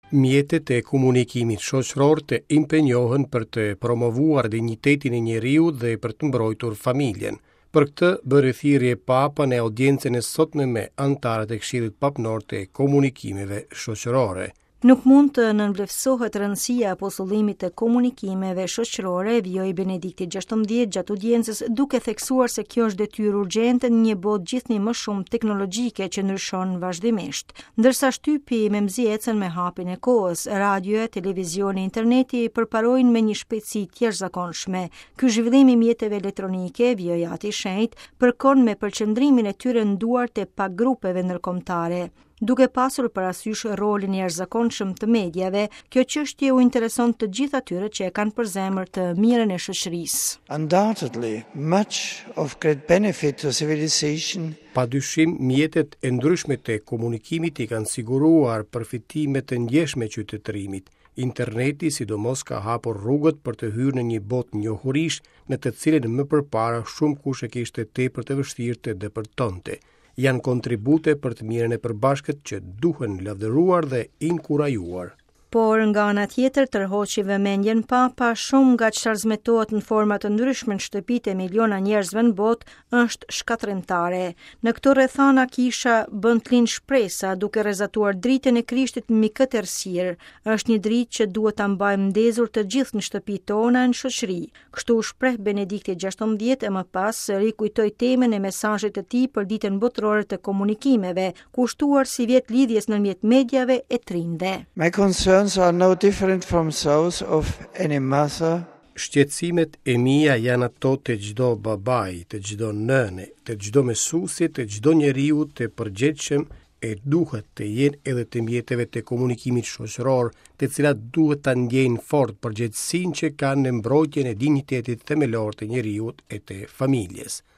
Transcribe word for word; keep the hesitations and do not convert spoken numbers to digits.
Mjetet e komunikimit shoqëror të impenjohen për të promovuar dinjitetin e njeriut dhe për të mbrojtur familjen. Për këtë bëri thirrje Papa në audiencën e sotme me anëtarët e Këshillit Papnor të Komunikimeve Shoqërore. Nuk mund të nënvlerësohet rëndësia e apostullimit të komunikimeve shoqërore, vjoj Benedikti gjashtëmbëdhjetë gjatë audiencës, duke theksuar se kjo është detyrë urgjente në një botë gjithnjë më shumë teknologjike që ndryshon vazhdimisht. Ndërsa shtypi me mziecën me hapjen e kohës, radioja, televizioni, interneti përparojnë me një shpejtësi të jashtëzakonshme. Ky zhvillim i mjeteve elektronike, vjoj Ati i Shenjtë, përkon me përqendrimin e tyre në duart e pagrupeve ndërkombëtare. Duke pasur parasysh rolin e jashtëzakonshëm të mediave, kjo çështje u intereson të gjithë atyre që e kanë për zemër të mirën e shoqërisë. Undoubtedly, much of great benefit to civilization. Padyshim, mjetet e ndryshme të komunikimit i kanë siguruar përfitime të ndjeshme qytetërimit. Interneti sidomos ka hapur rrugët për të hyrë në një botë njohurish në të cilën më përpara shumë kush e kishte tepër të vështirë të depërtonte. Janë kontribute për të mirën e përbashkët që duhen lavdëruar dhe inkurajuar. Por nga ana tjetër tërhoqi vëmendjen Papa, shumë nga që transmetohet në forma të ndryshme në shtëpitë e miliona njerëzve në botë është shkatërrimtare. Në këto rrethana kisha bën të lind shpresa duke rrezatuar dritën e Krishtit mbi këtë errësirë. Është një dritë që duhet ta mbajmë ndezur të gjithë në shtëpitë tona në shoqëri. Kështu u shpreh Benedikti gjashtëmbëdhjetë e më pas rikujtoi temën e mesazhit të tij për ditën botërore të komunikimeve, kushtuar si vjet lidhjes ndërmjet mediave e trinde. My concerns are no different from those of any mother. Shqetësimet e mia janë ato të çdo babai, të çdo nëne, të çdo mësuesi, të çdo njeriu të përgjegjshëm e duhet të jenë edhe të mjeteve të komunikimit shoqëror, të cilat duhet ta ndjejnë fort përgjegjësinë që kanë në mbrojtjen e dinjitetit themelor të njeriut e të familjes.